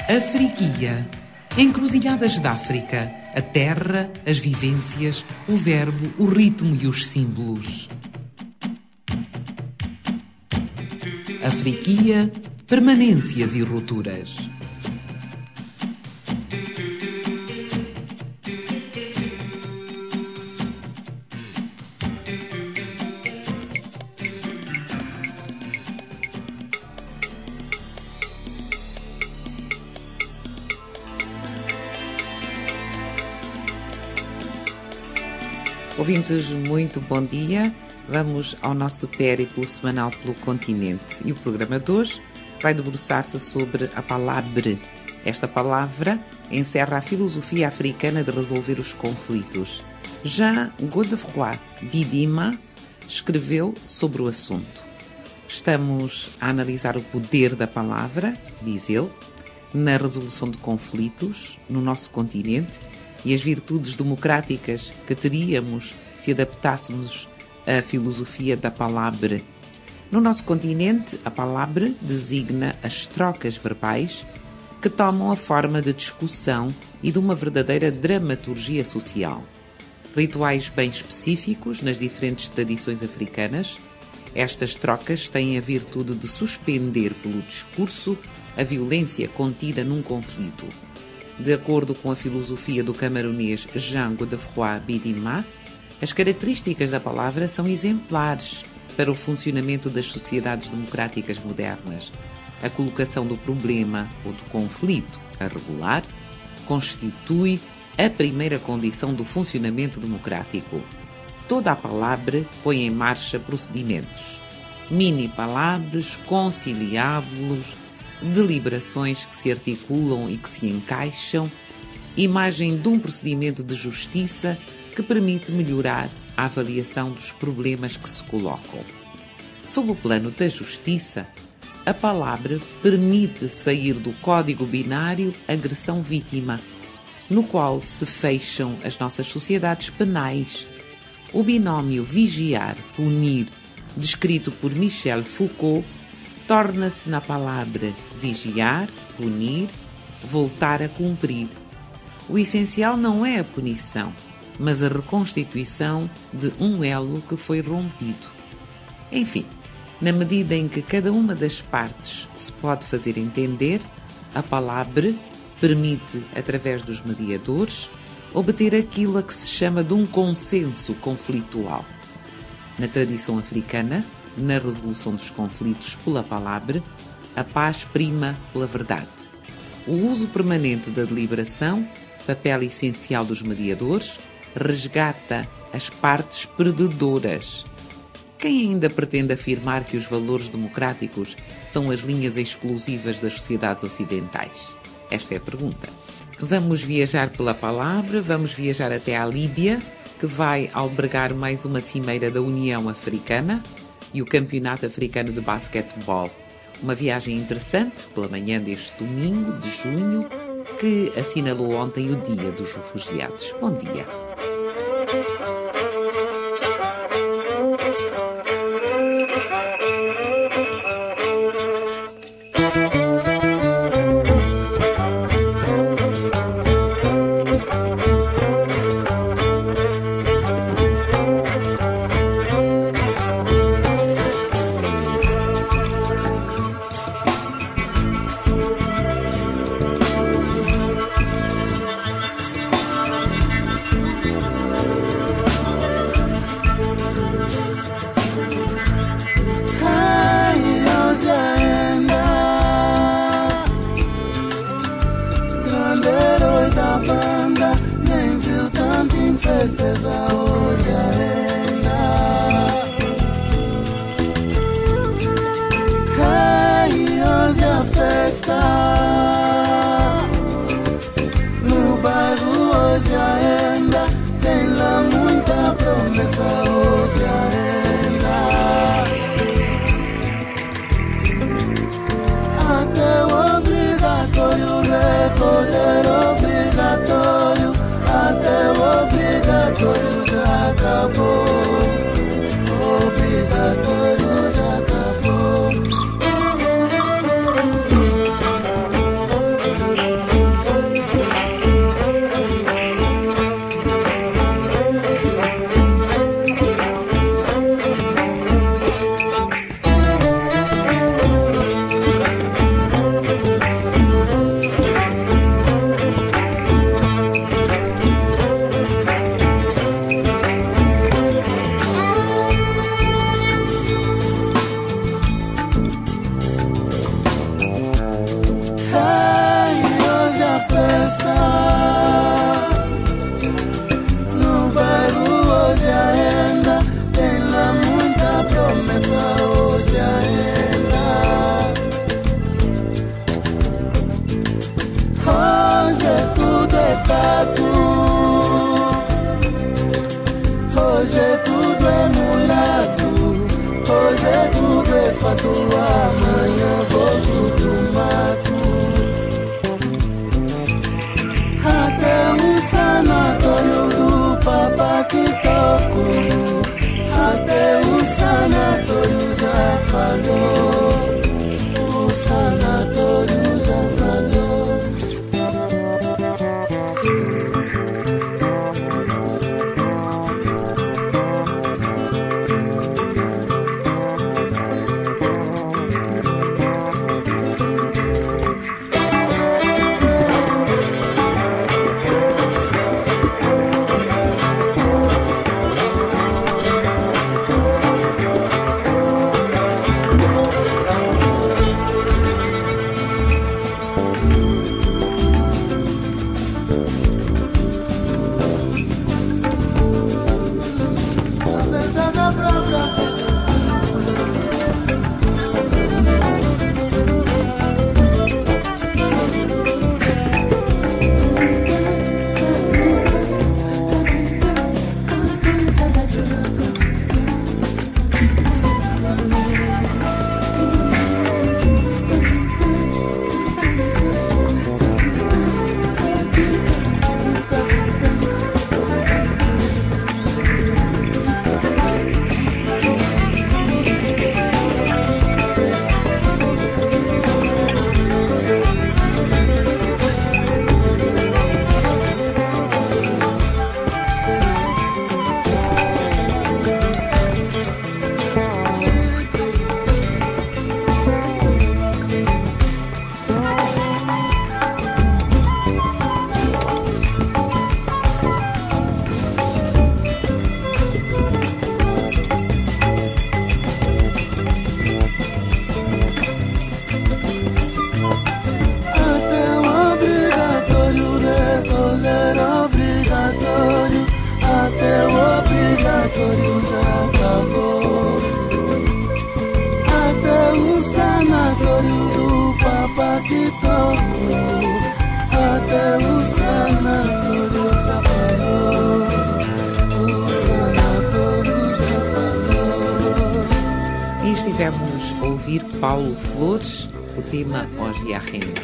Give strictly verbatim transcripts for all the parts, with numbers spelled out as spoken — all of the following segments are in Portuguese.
Afriquia. Encruzilhadas da África. A terra, as vivências, o verbo, o ritmo e os símbolos. Afriquia. Permanências e rupturas. Ouvintes, muito bom dia. Vamos ao nosso périplo semanal pelo continente. E o programa de hoje vai debruçar-se sobre a palavra. Esta palavra encerra a filosofia africana de resolver os conflitos. Jean Godefroy Bidima escreveu sobre o assunto. Estamos a analisar o poder da palavra, diz ele, na resolução de conflitos no nosso continente e as virtudes democráticas que teríamos se adaptássemos à filosofia da palavra. No nosso continente, a palavra designa as trocas verbais que tomam a forma de discussão e de uma verdadeira dramaturgia social. Rituais bem específicos nas diferentes tradições africanas, estas trocas têm a virtude de suspender pelo discurso a violência contida num conflito. De acordo com a filosofia do camaronês Jean Godefroy Bidima, as características da palavra são exemplares para o funcionamento das sociedades democráticas modernas. A colocação do problema ou do conflito a regular constitui a primeira condição do funcionamento democrático. Toda a palavra põe em marcha procedimentos, mini-palavras, conciliábulos, deliberações que se articulam e que se encaixam, imagem de um procedimento de justiça que permite melhorar a avaliação dos problemas que se colocam. Sob o plano da justiça, a palavra permite sair do código binário agressão-vítima, no qual se fecham as nossas sociedades penais. O binómio vigiar-punir, descrito por Michel Foucault, torna-se na palavra vigiar, punir, voltar a cumprir. O essencial não é a punição, mas a reconstituição de um elo que foi rompido. Enfim, na medida em que cada uma das partes se pode fazer entender, a palavra permite, através dos mediadores, obter aquilo a que se chama de um consenso conflitual. Na tradição africana, na resolução dos conflitos pela palavra, a paz prima pela verdade. O uso permanente da deliberação, papel essencial dos mediadores, resgata as partes perdedoras. Quem ainda pretende afirmar que os valores democráticos são as linhas exclusivas das sociedades ocidentais? Esta é a pergunta. Vamos viajar pela palavra, vamos viajar até à Líbia, que vai albergar mais uma cimeira da União Africana e o Campeonato Africano de Basquetebol. Uma viagem interessante pela manhã deste domingo de junho, que assinalou ontem o Dia dos Refugiados. Bom dia. mato, amanhã volto do mato. Até o sanatório do papá que toco, até o sanatório já falou, o sanatório já falou. Estivemos a ouvir Paulo Flores, o tema Hoje a Renda.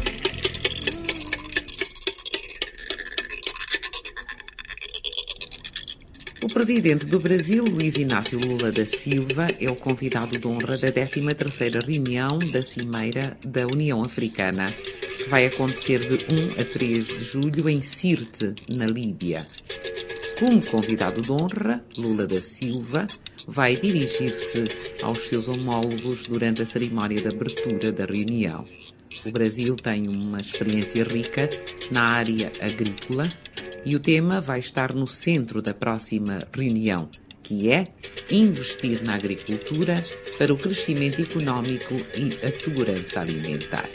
O presidente do Brasil, Luiz Inácio Lula da Silva, é o convidado de honra da décima terceira reunião da Cimeira da União Africana, que vai acontecer de um a três de julho em Sirte, na Líbia. Como convidado de honra, Lula da Silva vai dirigir-se aos seus homólogos durante a cerimónia de abertura da reunião. O Brasil tem uma experiência rica na área agrícola e o tema vai estar no centro da próxima reunião, que é investir na agricultura para o crescimento económico e a segurança alimentar.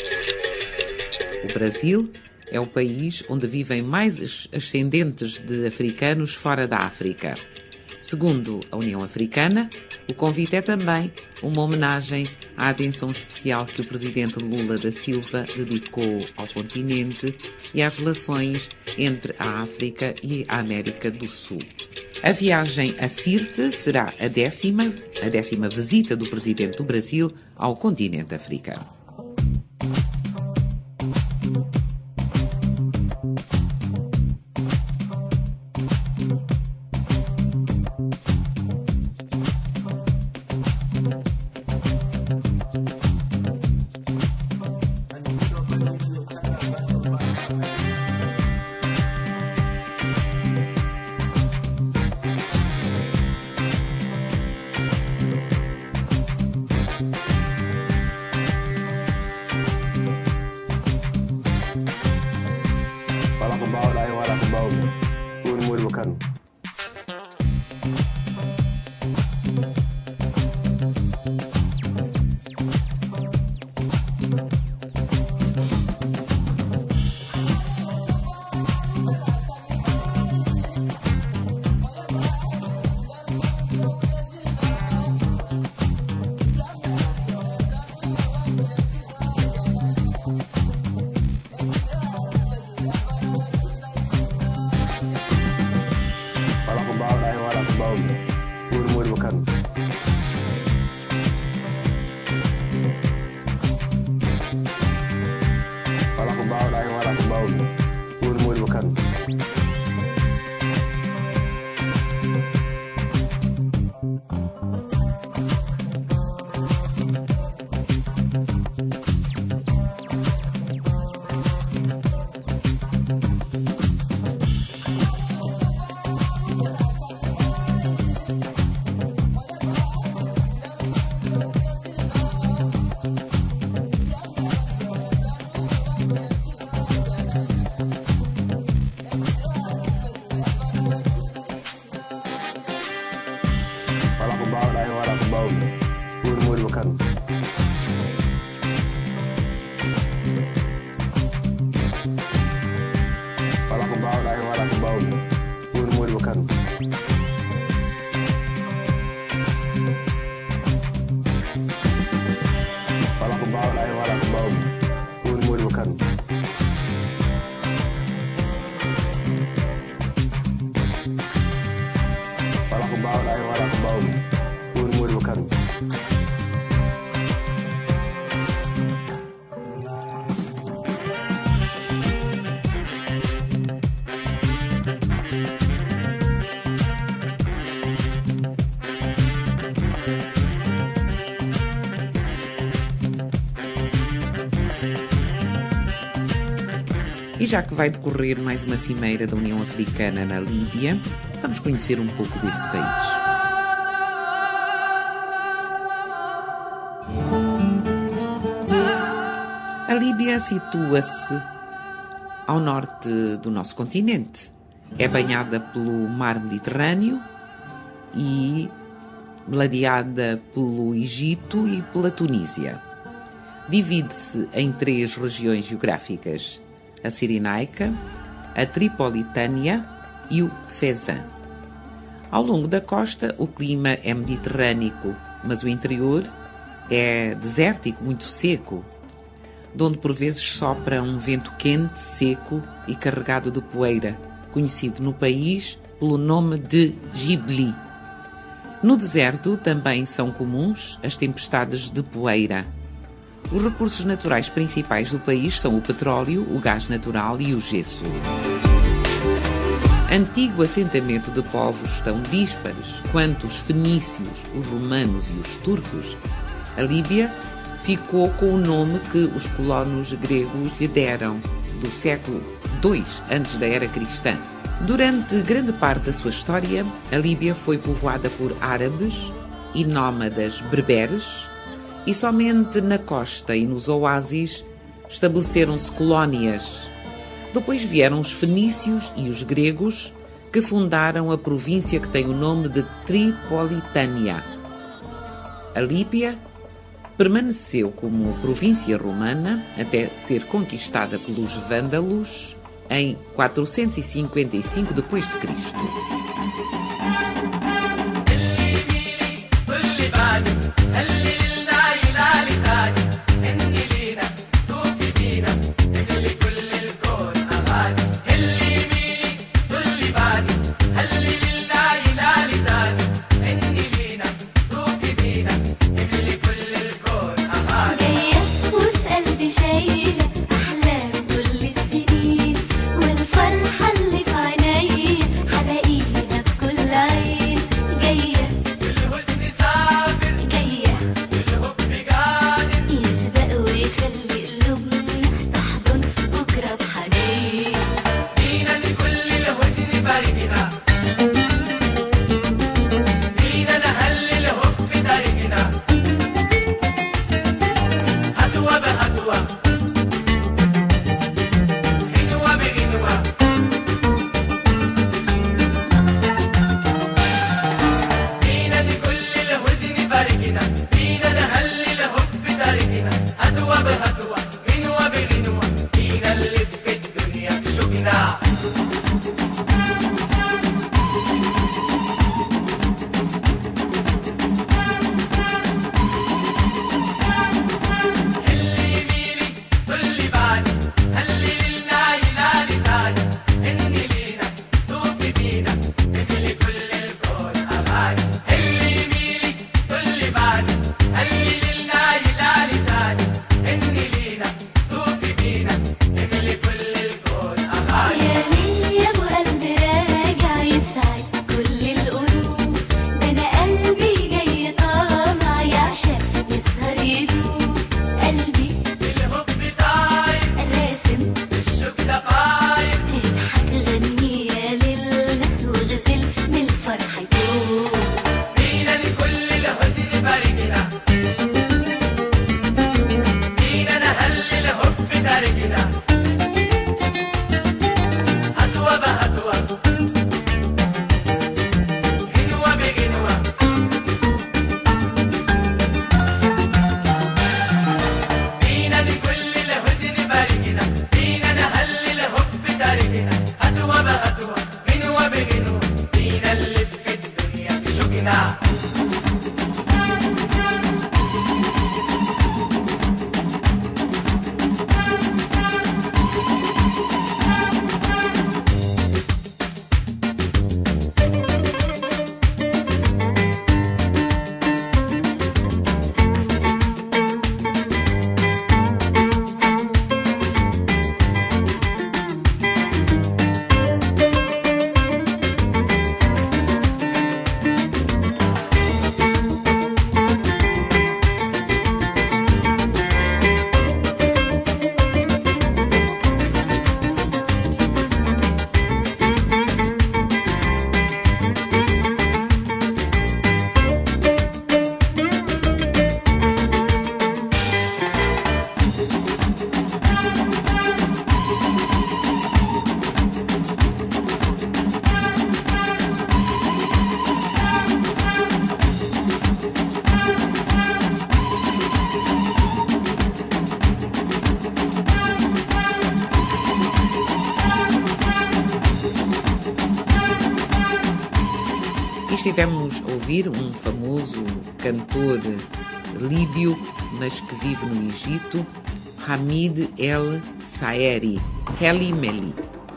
O Brasil é o país onde vivem mais ascendentes de africanos fora da África. Segundo a União Africana, o convite é também uma homenagem à atenção especial que o presidente Lula da Silva dedicou ao continente e às relações entre a África e a América do Sul. A viagem a Sirte será a décima, a décima visita do presidente do Brasil ao continente africano. wala ko bawɗa e wala ko bawmi ɓuri Modibo Kane wala ko bawɗa e wala ko bawmi ɓuri Modibo Kane wala ko bawɗa e wala ko bawmi ɓuri Modibo Kane wala ko bawɗa e wala ko bawmi ɓuri Modibo Kane E já que vai decorrer mais uma cimeira da União Africana na Líbia, vamos conhecer um pouco desse país. A Líbia situa-se ao norte do nosso continente. É banhada pelo mar Mediterrâneo e ladeada pelo Egito e pela Tunísia. Divide-se em três regiões geográficas: a Cirenaica, a Tripolitânia e o Fezzan. Ao longo da costa, o clima é mediterrâneo, mas o interior é desértico, muito seco, de onde por vezes sopra um vento quente, seco e carregado de poeira, conhecido no país pelo nome de Gibli. No deserto também são comuns as tempestades de poeira. Os recursos naturais principais do país são o petróleo, o gás natural e o gesso. Antigo assentamento de povos tão díspares quanto os fenícios, os romanos e os turcos, a Líbia ficou com o nome que os colonos gregos lhe deram, do século dois antes da era cristã. Durante grande parte da sua história, a Líbia foi povoada por árabes e nómadas berberes, e somente na costa e nos oásis estabeleceram-se colónias. Depois vieram os fenícios e os gregos, que fundaram a província que tem o nome de Tripolitânia. A Líbia permaneceu como província romana até ser conquistada pelos vândalos em quatrocentos e cinquenta e cinco depois de Cristo. والفرحة اللي في عيني حلاقيها في Estivemos a ouvir um famoso cantor líbio, mas que vive no Egito, Hamid El Saeri, Heli Meli.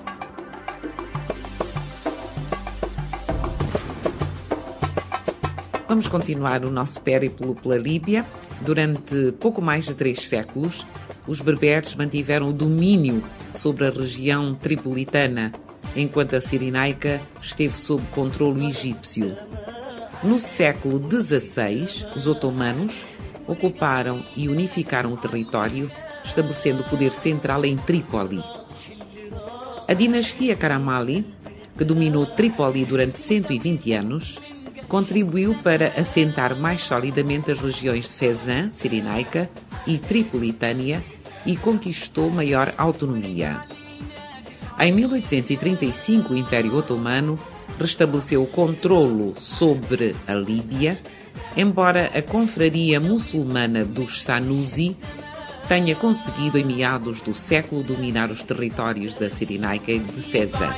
Vamos continuar o nosso périplo pela Líbia. Durante pouco mais de três séculos, os berberes mantiveram o domínio sobre a região tripolitana, enquanto a Cirenaica esteve sob controle egípcio. No século dezasseis, os otomanos ocuparam e unificaram o território, estabelecendo o poder central em Trípoli. A dinastia Karamali, que dominou Trípoli durante cento e vinte anos, contribuiu para assentar mais solidamente as regiões de Fezzan, Cirenaica e Tripolitânia e conquistou maior autonomia. Em mil oitocentos e trinta e cinco, o Império Otomano restabeleceu o controlo sobre a Líbia, embora a confraria muçulmana dos Sanusi tenha conseguido, em meados do século, dominar os territórios da Cirenaica e de Fezzan.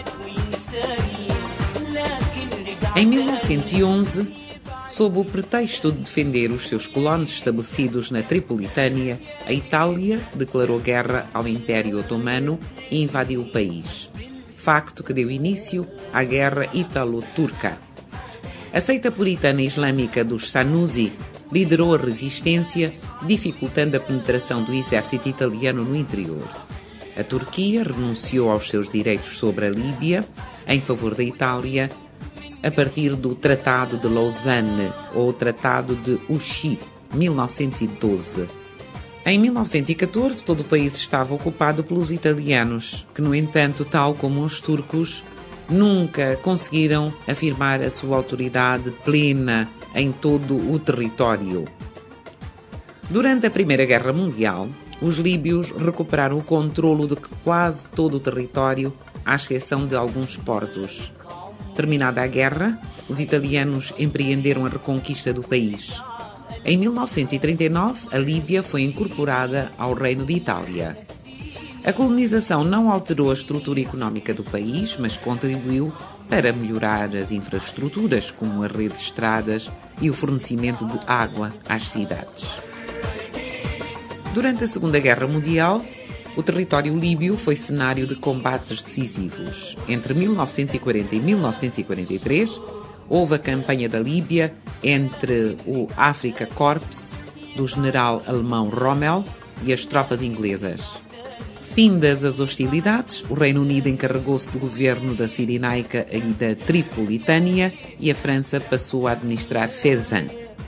Em mil novecentos e onze, sob o pretexto de defender os seus colonos estabelecidos na Tripolitânia, a Itália declarou guerra ao Império Otomano e invadiu o país, facto que deu início à Guerra Ítalo-Turca. A seita puritana islâmica dos Sanusi liderou a resistência, dificultando a penetração do exército italiano no interior. A Turquia renunciou aos seus direitos sobre a Líbia em favor da Itália, a partir do Tratado de Lausanne, ou Tratado de Ushi, mil novecentos e doze. Em mil novecentos e catorze, todo o país estava ocupado pelos italianos, que, no entanto, tal como os turcos, nunca conseguiram afirmar a sua autoridade plena em todo o território. Durante a Primeira Guerra Mundial, os líbios recuperaram o controlo de quase todo o território, à exceção de alguns portos. Terminada a guerra, os italianos empreenderam a reconquista do país. Em mil novecentos e trinta e nove, a Líbia foi incorporada ao Reino de Itália. A colonização não alterou a estrutura económica do país, mas contribuiu para melhorar as infraestruturas, como a rede de estradas e o fornecimento de água às cidades. Durante a Segunda Guerra Mundial, o território líbio foi cenário de combates decisivos. Entre mil novecentos e quarenta e mil novecentos e quarenta e três, houve a campanha da Líbia entre o Afrika Korps, do general alemão Rommel, e as tropas inglesas. Findas as hostilidades, o Reino Unido encarregou-se do governo da Cirenaica e da Tripolitânia e a França passou a administrar Fezzan.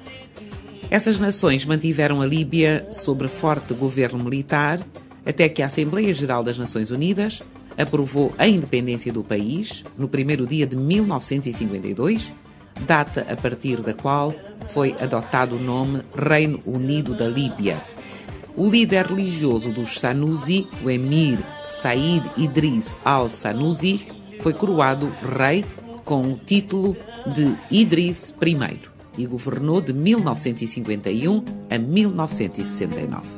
Essas nações mantiveram a Líbia sob forte governo militar, até que a Assembleia Geral das Nações Unidas aprovou a independência do país no primeiro dia de mil novecentos e cinquenta e dois, data a partir da qual foi adotado o nome Reino Unido da Líbia. O líder religioso dos Sanusi, o emir Said Idris al-Sanusi, foi coroado rei com o título de Idris I e governou de mil novecentos e cinquenta e um a mil novecentos e sessenta e nove.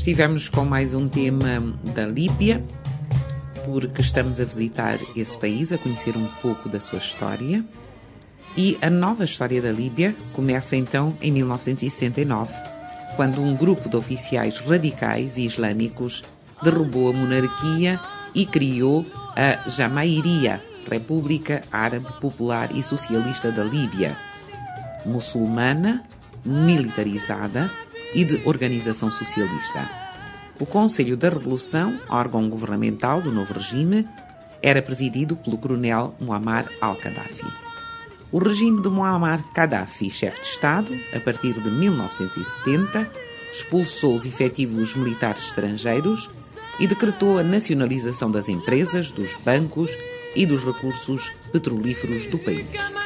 estivemos com mais um tema da Líbia, porque estamos a visitar esse país, a conhecer um pouco da sua história. E a nova história da Líbia começa então em mil novecentos e sessenta e nove, quando um grupo de oficiais radicais e islâmicos derrubou a monarquia e criou a Jamahiriya, República Árabe Popular e Socialista da Líbia, muçulmana, militarizada e de organização socialista. O Conselho da Revolução, órgão governamental do novo regime, era presidido pelo coronel Muammar al-Gaddafi. O regime de Muammar Gaddafi, chefe de Estado, a partir de mil novecentos e setenta, expulsou os efetivos militares estrangeiros e decretou a nacionalização das empresas, dos bancos e dos recursos petrolíferos do país.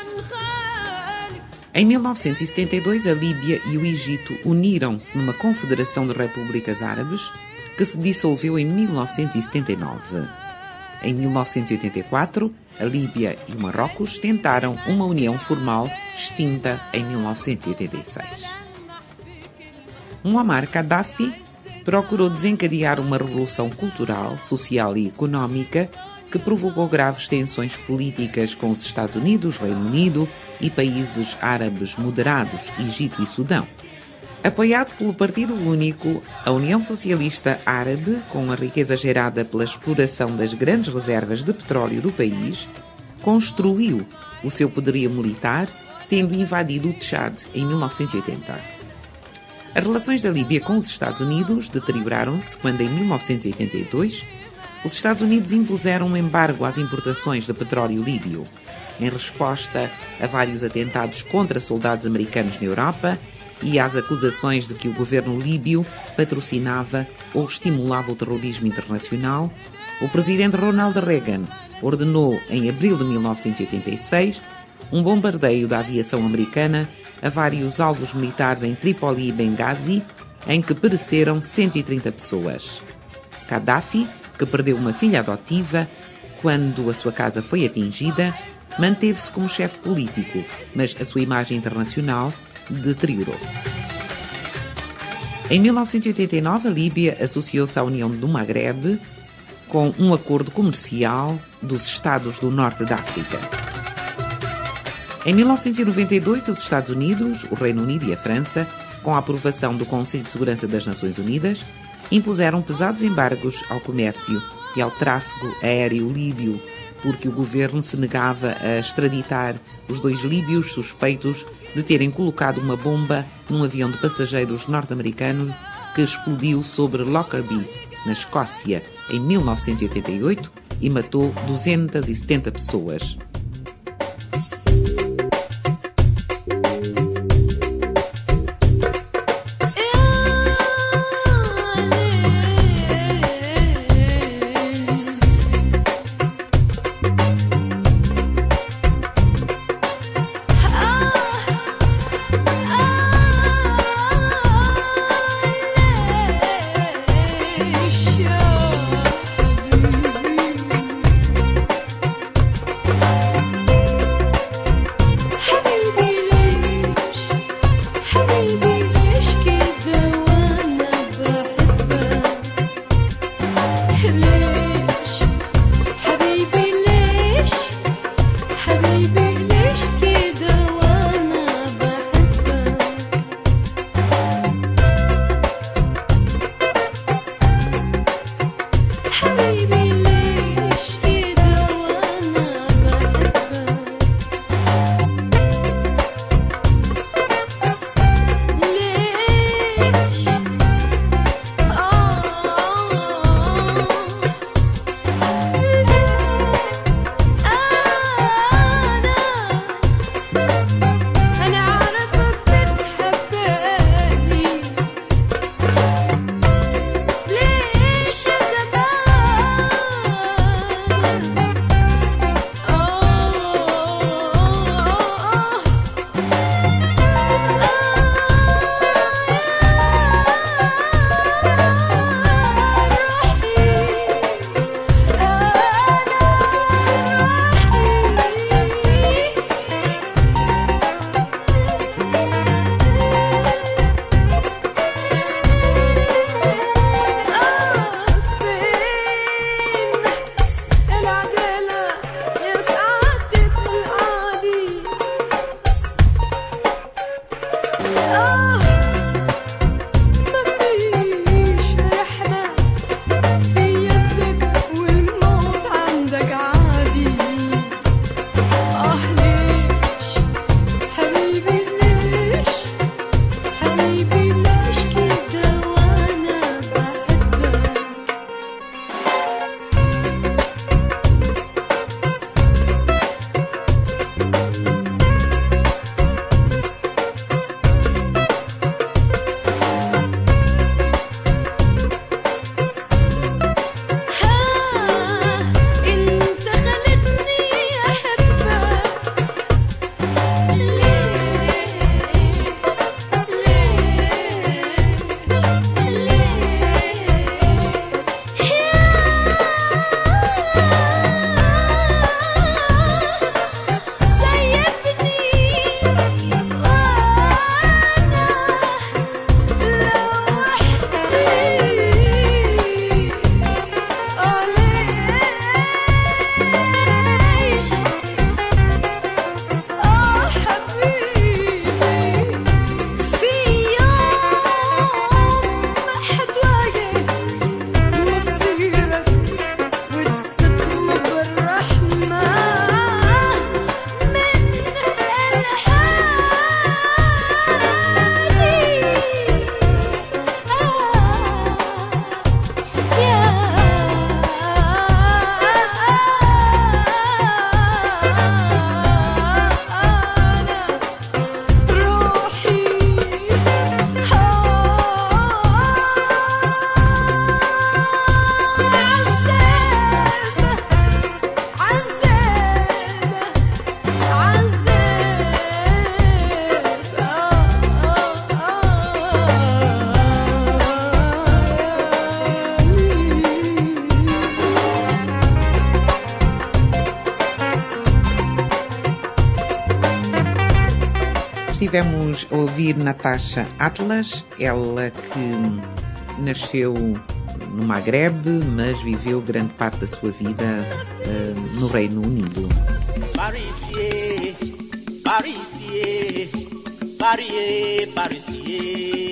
Em mil novecentos e setenta e dois, a Líbia e o Egito uniram-se numa confederação de repúblicas árabes que se dissolveu em mil novecentos e setenta e nove. Em mil novecentos e oitenta e quatro, a Líbia e o Marrocos tentaram uma união formal extinta em mil novecentos e oitenta e seis. Muammar Gaddafi procurou desencadear uma revolução cultural, social e económica que provocou graves tensões políticas com os Estados Unidos, Reino Unido e países árabes moderados, Egito e Sudão. Apoiado pelo Partido Único, a União Socialista Árabe, com a riqueza gerada pela exploração das grandes reservas de petróleo do país, construiu o seu poderio militar, tendo invadido o Tchad em mil novecentos e oitenta. As relações da Líbia com os Estados Unidos deterioraram-se quando, em mil novecentos e oitenta e dois, os Estados Unidos impuseram um embargo às importações de petróleo líbio, em resposta a vários atentados contra soldados americanos na Europa e às acusações de que o governo líbio patrocinava ou estimulava o terrorismo internacional. O presidente Ronald Reagan ordenou, em abril de mil novecentos e oitenta e seis, um bombardeio da aviação americana a vários alvos militares em Trípoli e Benghazi, em que pereceram cento e trinta pessoas. Gaddafi, que perdeu uma filha adotiva quando a sua casa foi atingida, manteve-se como chefe político, mas a sua imagem internacional deteriorou-se. Em mil novecentos e oitenta e nove, a Líbia associou-se à União do Magreb com um acordo comercial dos Estados do Norte da África. Em mil novecentos e noventa e dois, os Estados Unidos, o Reino Unido e a França, com a aprovação do Conselho de Segurança das Nações Unidas, impuseram pesados embargos ao comércio e ao tráfego aéreo líbio, porque o governo se negava a extraditar os dois líbios suspeitos de terem colocado uma bomba num avião de passageiros norte-americano que explodiu sobre Lockerbie, na Escócia, em mil novecentos e oitenta e oito e matou duzentas e setenta pessoas. Tivemos a ouvir Natasha Atlas, ela que nasceu no Maghreb, mas viveu grande parte da sua vida uh, no Reino Unido. Parisie, Parisie, Parie, Parisie.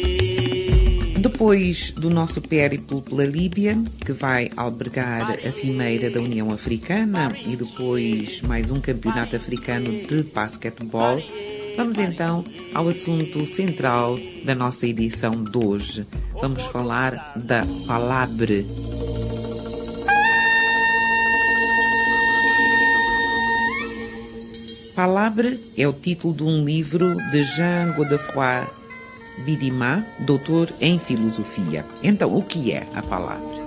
Depois do nosso périplo pela Líbia, que vai albergar a Cimeira da União Africana e depois mais um campeonato africano de basquetebol, vamos então ao assunto central da nossa edição de hoje. Vamos falar da palavra. Palavra é o título de um livro de Jean Godefroy Bidima, doutor em filosofia. Então, o que é a palavra?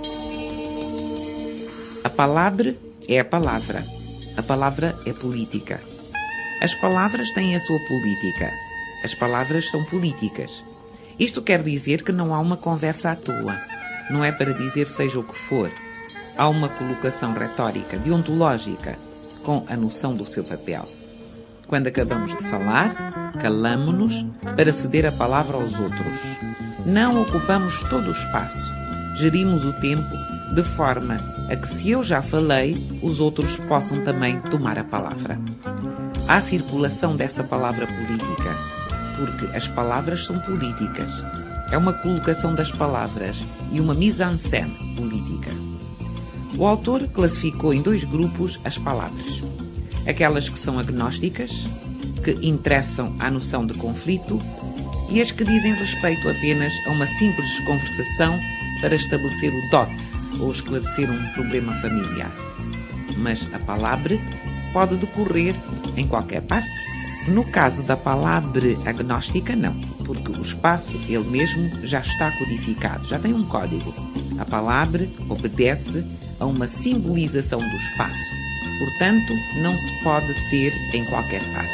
A palavra é a palavra. A palavra é política. As palavras têm a sua política. As palavras são políticas. Isto quer dizer que não há uma conversa à toa. Não é para dizer seja o que for. Há uma colocação retórica, deontológica, com a noção do seu papel. Quando acabamos de falar, calamo-nos para ceder a palavra aos outros. Não ocupamos todo o espaço. Gerimos o tempo de forma a que, se eu já falei, os outros possam também tomar a palavra. Há circulação dessa palavra política, porque as palavras são políticas. É uma colocação das palavras e uma mise-en-scène política. O autor classificou em dois grupos as palavras. Aquelas que são agnósticas, que interessam à noção de conflito, e as que dizem respeito apenas a uma simples conversação para estabelecer o dote ou esclarecer um problema familiar. Mas a palavra pode decorrer em qualquer parte. No caso da palavra agnóstica, não, porque o espaço, ele mesmo, já está codificado, já tem um código. A palavra obedece a uma simbolização do espaço. Portanto, não se pode ter em qualquer parte.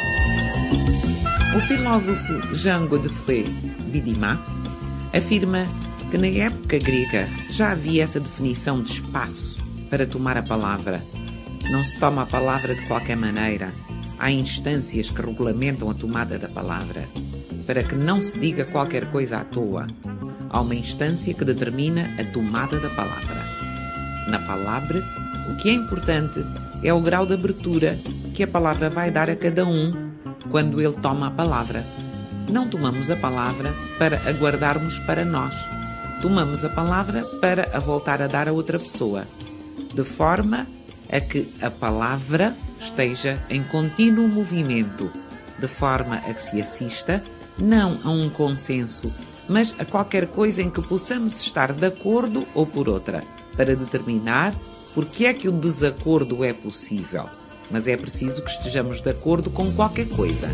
O filósofo Jean Godefroy Bidima afirma que na época grega já havia essa definição de espaço para tomar a palavra. Não se toma a palavra de qualquer maneira. Há instâncias que regulamentam a tomada da palavra, para que não se diga qualquer coisa à toa. Há uma instância que determina a tomada da palavra. Na palavra, o que é importante é o grau de abertura que a palavra vai dar a cada um quando ele toma a palavra. Não tomamos a palavra para aguardarmos para nós. Tomamos a palavra para a voltar a dar a outra pessoa, de forma a que a palavra esteja em contínuo movimento, de forma a que se assista não a um consenso, mas a qualquer coisa em que possamos estar de acordo ou por outra, para determinar porque é que o desacordo é possível, mas é preciso que estejamos de acordo com qualquer coisa.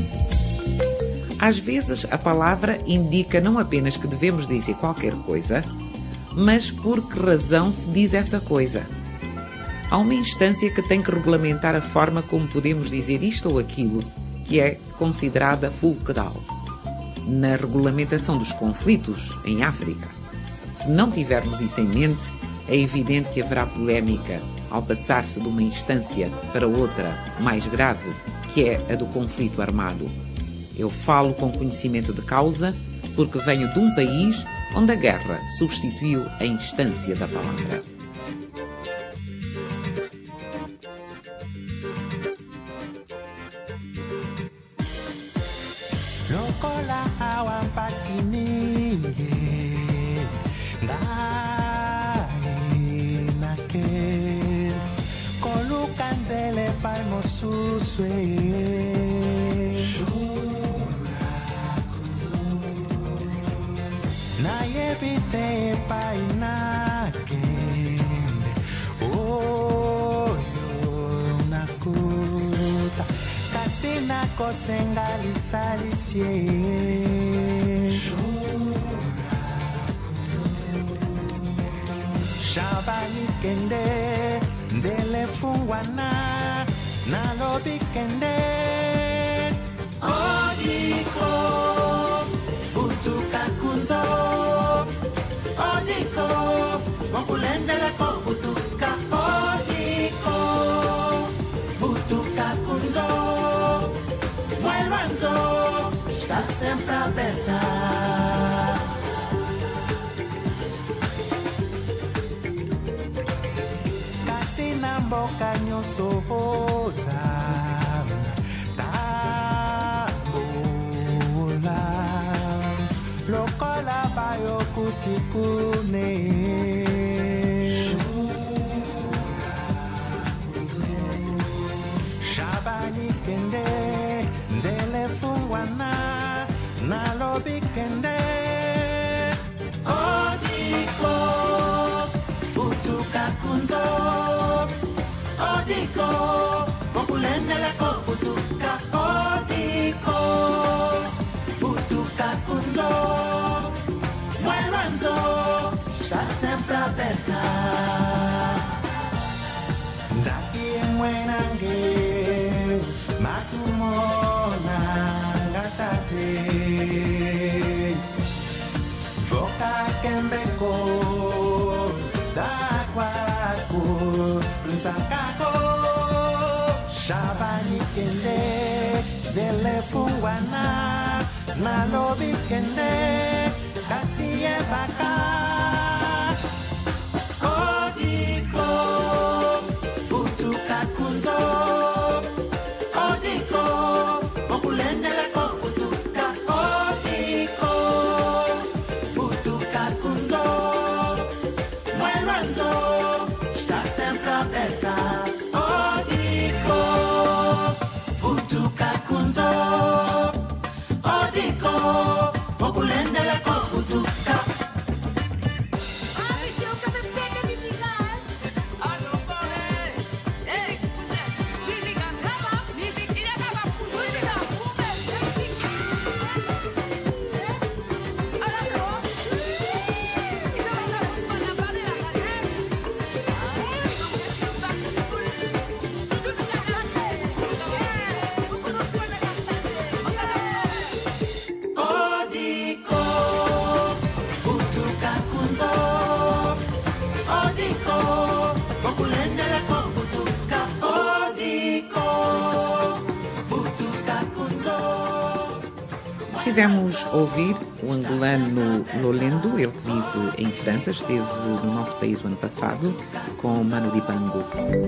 Às vezes a palavra indica não apenas que devemos dizer qualquer coisa, mas por que razão se diz essa coisa. Há uma instância que tem que regulamentar a forma como podemos dizer isto ou aquilo, que é considerada fulcral. Na regulamentação dos conflitos em África, se não tivermos isso em mente, é evidente que haverá polémica ao passar-se de uma instância para outra mais grave, que é a do conflito armado. Eu falo com conhecimento de causa porque venho de um país onde a guerra substituiu a instância da palavra. Shabalikende ndele fungwana nalobikende odiko futuka kunzo odiko mokulendele ko futuka odiko futuka kunzo mwelwanzo nyonso oza tambola lokola bayokuti kune Shabani kende nzele fungwana nalobi kende Odiko futuka kunzo Odiko mokulendele ko futuka Odiko futuka kunzo Mweranzo sta sempre aperta Ndaki mwenange matumona ngatate Voka kembeko takwako ntakako Shabani kende zele fungwana nalobi kende kasiye baka Odiko futuka kunzo Odiko mokulendele ko futuka Odiko futuka kunzo Mweranzo sta sempre aperta Odiko futuka kunzo Odiko mokulendele ko futuka Estivemos a ouvir o angolano Lolendo, ele que vive em França, esteve no nosso país o ano passado, com Mano Dibango.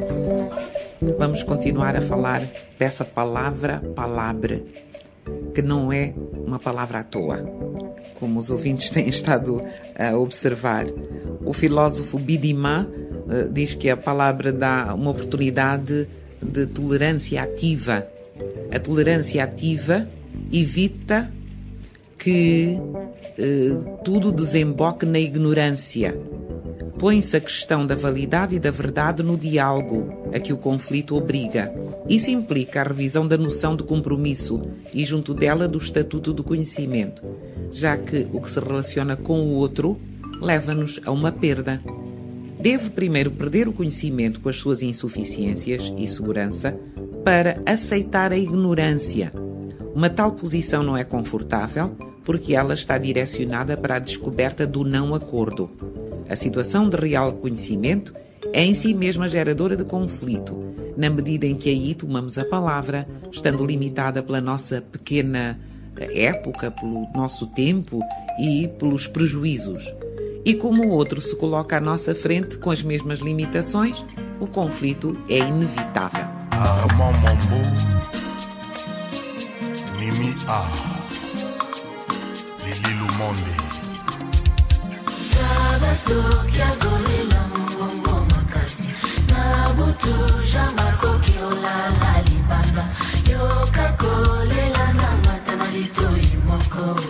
Vamos continuar a falar dessa palavra, palavra, que não é uma palavra à toa, como os ouvintes têm estado a observar. O filósofo Bidimá uh, diz que a palavra dá uma oportunidade de tolerância ativa. A tolerância ativa evita que eh, tudo desemboque na ignorância. Põe-se a questão da validade e da verdade no diálogo a que o conflito obriga. Isso implica a revisão da noção de compromisso e, junto dela, do estatuto do conhecimento, já que o que se relaciona com o outro leva-nos a uma perda. Deve primeiro perder o conhecimento com as suas insuficiências e segurança para aceitar a ignorância. Uma tal posição não é confortável, porque ela está direcionada para a descoberta do não acordo. A situação de real conhecimento é em si mesma geradora de conflito, na medida em que aí tomamos a palavra, estando limitada pela nossa pequena época, pelo nosso tempo e pelos prejuízos. E como o outro se coloca à nossa frente com as mesmas limitações, o conflito é inevitável. Mimi A Lili Lumonde Sada soki azolela mongongo makasi na butu jamako kiolala libanga yoka kolela na mata na litoi moko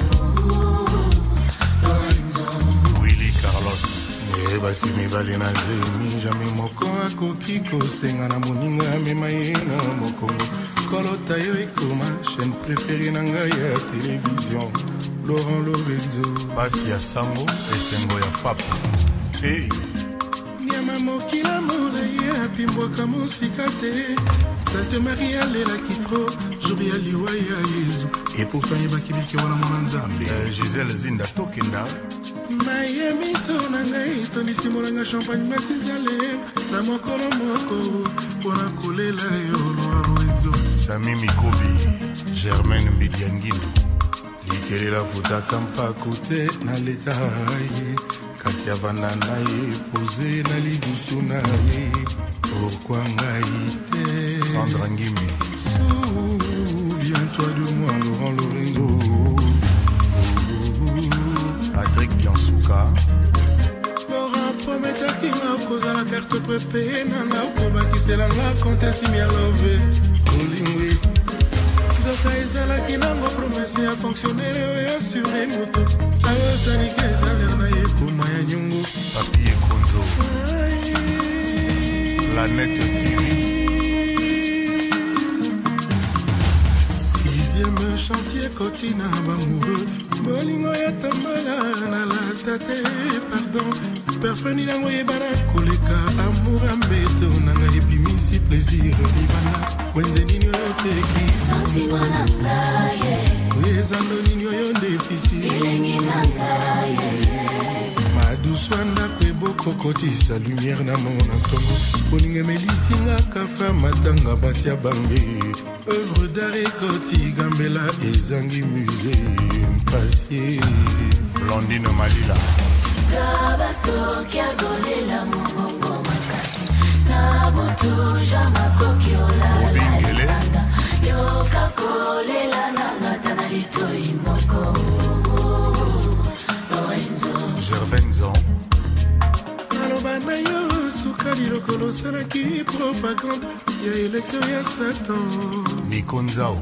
Lorenzo Willy Carlos basi mibali na zemi jamais moko akoki kosenga na moninga mema ye na mokongo kolota yo ekoma chaîne préférée na ngai ya télévision Laurent Lorenzo basi ya sango esengo ya papa hey. Nyama mokila mola ye apimbwaka mosika te Salte Maria lelaki tro jour ya liwa ya Yezu et pourtant yebaki biki wana mwana nzambe Gisèle Zinda tokenda Maye miso na ngai tondisi molanga champagne matizale na mokolo moko pona kolela yo Lorenzo Sami Mikobi Germaine Bidiangindo likelela futa kampa kote na leta ye kasi avanda na ye pose na libusu na ye pourquoi Ngaïté Sandra Nguimi. Souviens-toi de moi, Laurent Lorenzo. Patrick Biansouka. Laurent prometaki nga koza la carte prépayée nanga okobakisela nga compte simi alove olingwi zoka ezalaki nango promese ya fonctionnaire oyo asure moto ayosaniki ezalere na ye koma ya nyongo Papie Konzo Planète T V sixième chantier Kotina Bamoureux bolingo ya tambala na la tate pardon perfeni nango yebana koleka amour ambeto nanga ebimisi plaisir libana wenze nini oyo teki Sentiment na ngaye ezando nini oyo defisi Elengi na ngaye maduswanda kweboko kotisa lumière na mona ntongo bolingo melisinga kafa matanga batia bange œuvre d'art ekoti gambela ezangi musée mpasie Blondine Malila Tabasoki azolela mongongo makasi na butuja makoki olala yoka kolela nanga tana litoi moko Lorenzo Gervenzo aloba na yo sukali lokolo osalaki propagande ya élection ya satan Nikonzao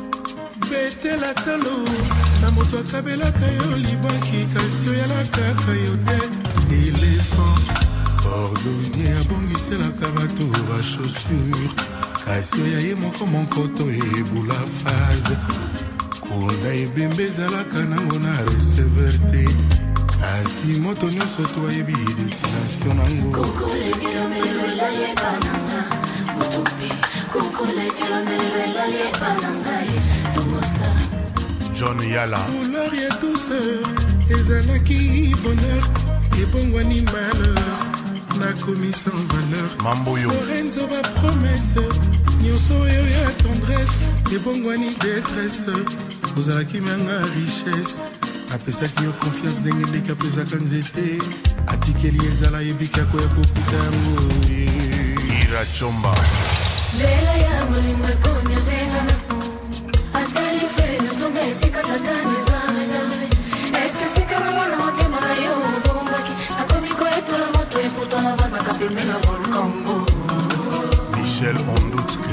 betela talo na moto akabelaka yo libanki kasi oyalakaka yo te éléphant cordonnier abongiselaka bato bachaussure kasi oya ye moko monkoto ebula phase kunda ebembe ezalaka nango na receveur te kasi moto nyonso to ayebi destination nango kokolegelomelo elayebananga motupe kokolegelomelo elayebananga ye tomosa John Yala couleur ya douceur ezalaki bonheur ebongwani malheur nakomi sans valeur Mamboyo Lorenzo bapromese nyonso oyo ya tendresse ebongwani détresse ozalaki mianga richesse apesaki yo confiance ndenge ndenge apesaka nzete atikeli ezala yebiki akoya kokuta yango Ira Chomba nzela ya molingo ekomi ozengana atali felo tombe esika satani eza reserve eske sika nango na motema na yo obombaki nakomi koetola moto eputo na vabaka pembe na volkango Michel Ondutke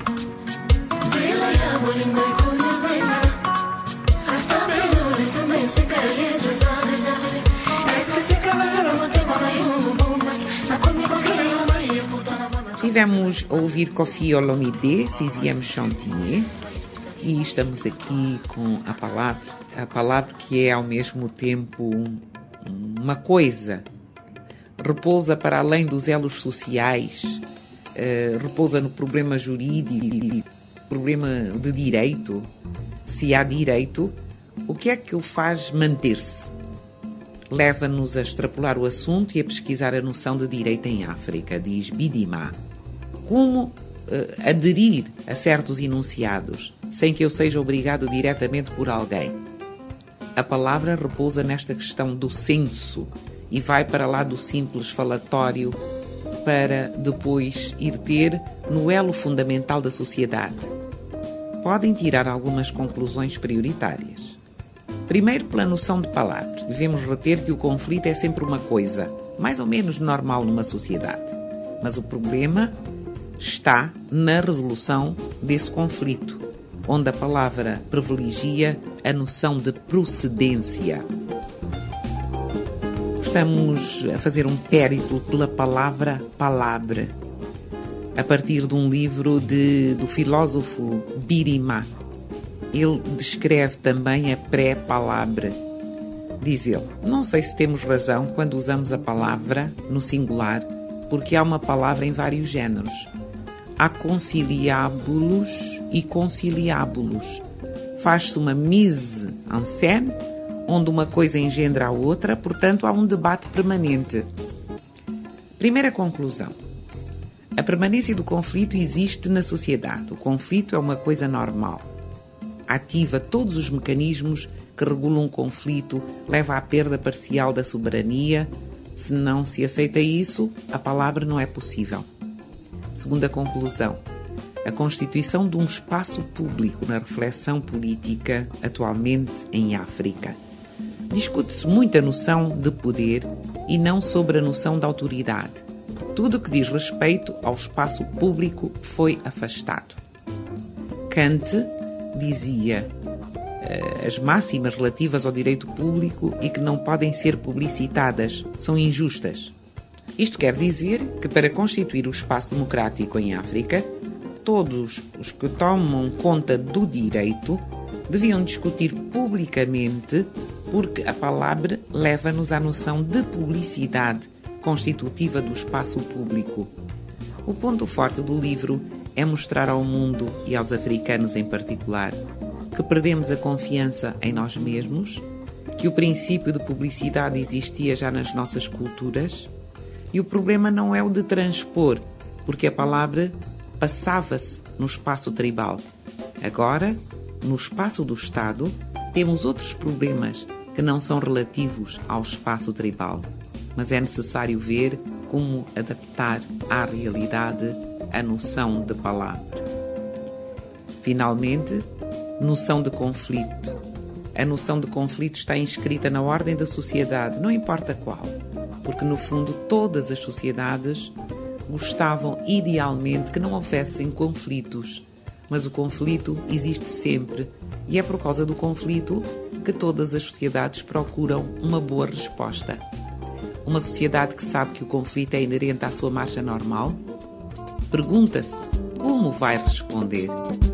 nzela ya molingo ekomi ozengana atapelo letombe esika yesu eza reserve eske sika nango na motema na yo obombaki nakomi kokela yo mai eputo na vabaka. Tivemos a ouvir Koffi Olomide, Sixième Chantier, e estamos aqui com a palavra, a palavra que é ao mesmo tempo uma coisa, repousa para além dos elos sociais, uh, repousa no problema jurídico, problema de direito. Se há direito, o que é que o faz manter-se? Leva-nos a extrapolar o assunto e a pesquisar a noção de direito em África, diz Bidima. Como uh, aderir a certos enunciados sem que eu seja obrigado diretamente por alguém? A palavra repousa nesta questão do senso e vai para lá do simples falatório para depois ir ter no elo fundamental da sociedade. Podem tirar algumas conclusões prioritárias. Primeiro, pela noção de palavra, devemos reter que o conflito é sempre uma coisa mais ou menos normal numa sociedade. Mas o problema está na resolução desse conflito, onde a palavra privilegia a noção de procedência. Estamos a fazer um périplo pela palavra palavra, a partir de um livro de, do filósofo Birima. Ele descreve também a pré-palavra. Diz ele: não sei se temos razão quando usamos a palavra no singular, porque há uma palavra em vários géneros. Há conciliábulos e conciliábulos. Faz-se uma mise en scène, onde uma coisa engendra a outra, portanto há um debate permanente. Primeira conclusão. A permanência do conflito existe na sociedade. O conflito é uma coisa normal. Ativa todos os mecanismos que regulam um conflito, leva à perda parcial da soberania. Se não se aceita isso, a palavra não é possível. Segunda conclusão: a constituição de um espaço público na reflexão política atualmente em África. Discute-se muito a noção de poder e não sobre a noção de autoridade. Tudo o que diz respeito ao espaço público foi afastado. Kant dizia uh, as máximas relativas ao direito público e que não podem ser publicitadas, são injustas. Isto quer dizer que, para constituir o espaço democrático em África, todos os que tomam conta do direito deviam discutir publicamente, porque a palavra leva-nos à noção de publicidade constitutiva do espaço público. O ponto forte do livro é mostrar ao mundo e aos africanos em particular que perdemos a confiança em nós mesmos, que o princípio de publicidade existia já nas nossas culturas e o problema não é o de transpor, porque a palavra passava-se no espaço tribal. Agora, no espaço do Estado, temos outros problemas que não são relativos ao espaço tribal, mas é necessário ver como adaptar à realidade a noção de palavra. Finalmente, noção de conflito. A noção de conflito está inscrita na ordem da sociedade, não importa qual, porque no fundo todas as sociedades gostavam idealmente que não houvessem conflitos, mas o conflito existe sempre e é por causa do conflito que todas as sociedades procuram uma boa resposta. Uma sociedade que sabe que o conflito é inerente à sua marcha normal, pergunta-se como vai responder.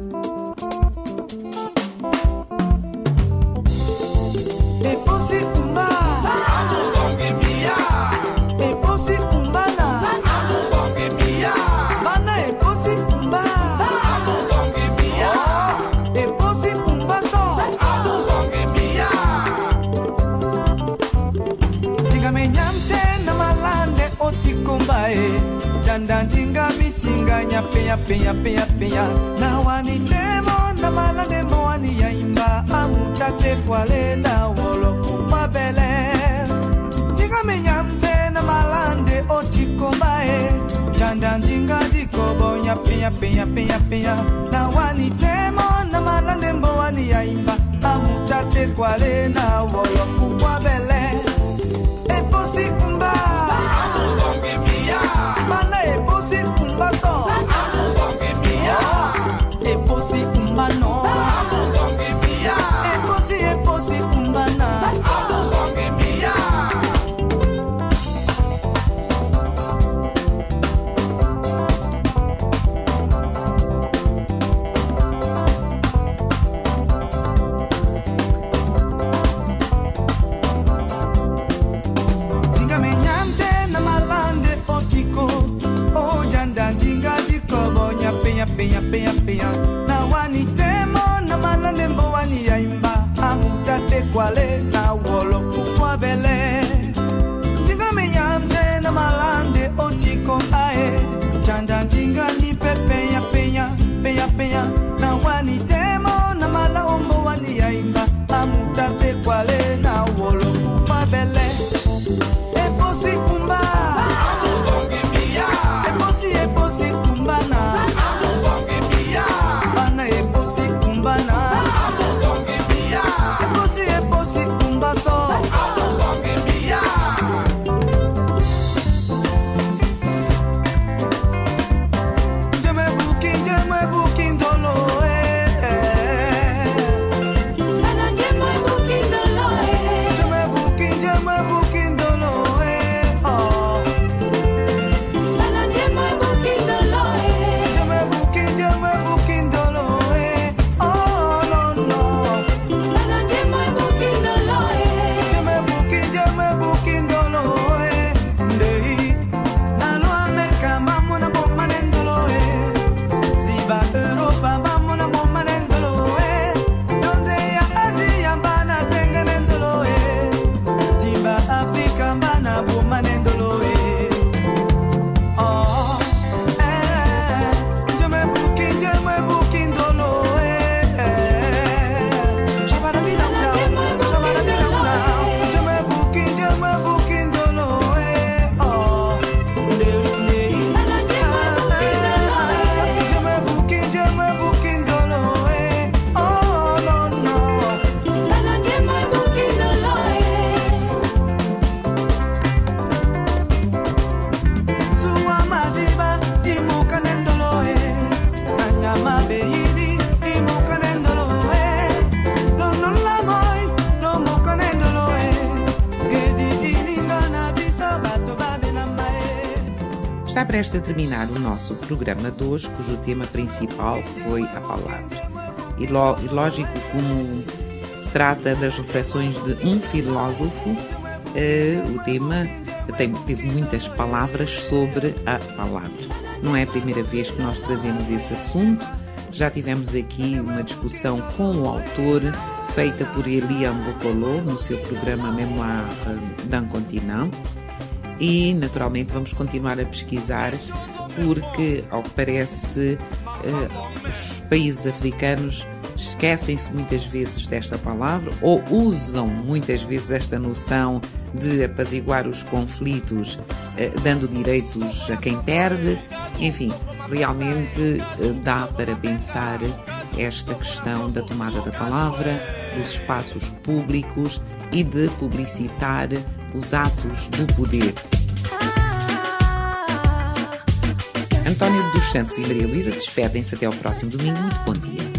Dandinga misinga nya peya peya peya peya na wani temo na malande moani ya imba amutate kwale na wolo kubabele dinga menyamte na malande otikombae dandinga dikobo nya peya peya peya peya na wani temo na malande moani ya imba amutate kwale na wolo kubabele e posi kumba mana e posi kumba so e posi kumba no e posi e posi kumba na peya peya peya na wani temo na malande mbo wani ya imba amutate kwale na wolo kufwa bele jinga me yamte na malande otiko ae chanda jinga ni pepe ya peya peya peya na wani temo na mala ombo wani ya imba amutate kwale na wolo kufwa bele e posi kumba e posi e posi kumba na so Está prestes a terminar o nosso programa de hoje, cujo tema principal foi a palavra. E, lo, e lógico, como se trata das reflexões de um filósofo, eh, o tema tem, teve muitas palavras sobre a palavra. Não é a primeira vez que nós trazemos esse assunto. Já tivemos aqui uma discussão com o autor, feita por Elian Bokolo, no seu programa Mémoire d'un Continent. E, naturalmente, vamos continuar a pesquisar, porque, ao que parece, eh, os países africanos esquecem-se muitas vezes desta palavra, ou usam muitas vezes esta noção de apaziguar os conflitos, eh, dando direitos a quem perde. Enfim, realmente eh, dá para pensar esta questão da tomada da palavra, dos espaços públicos e de publicitar os atos do poder. António dos Santos e Maria Luísa despedem-se até ao próximo domingo. Muito bom dia.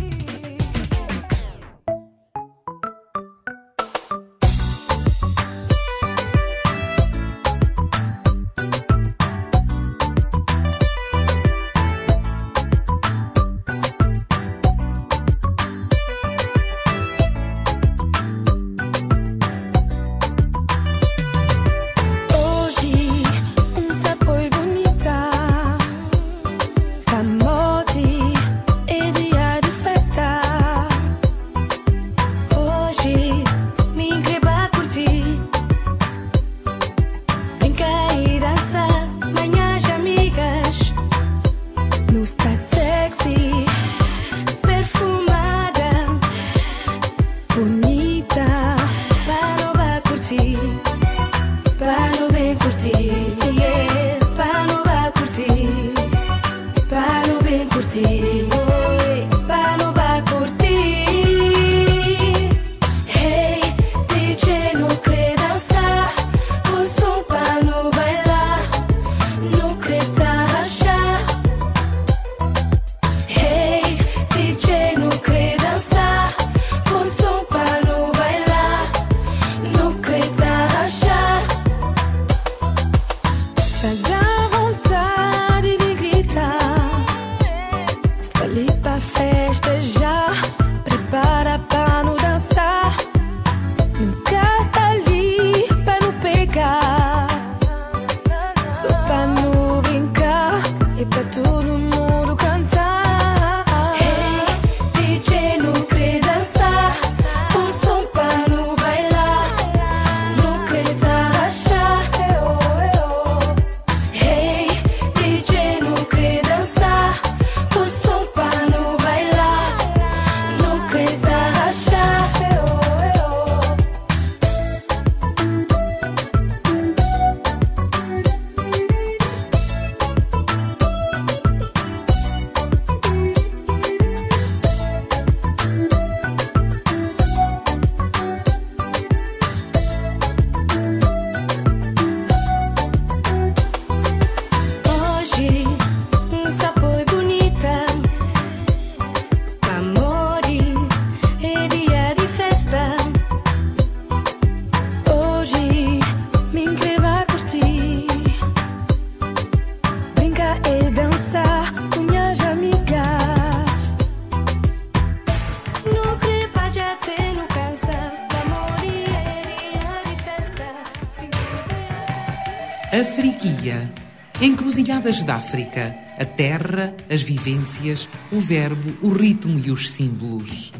Afriquia. Encruzilhadas da África. A terra, as vivências, o verbo, o ritmo e os símbolos.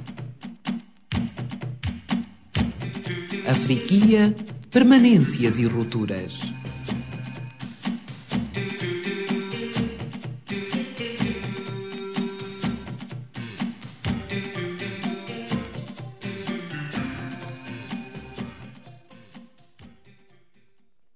Afriquia, permanências e rupturas.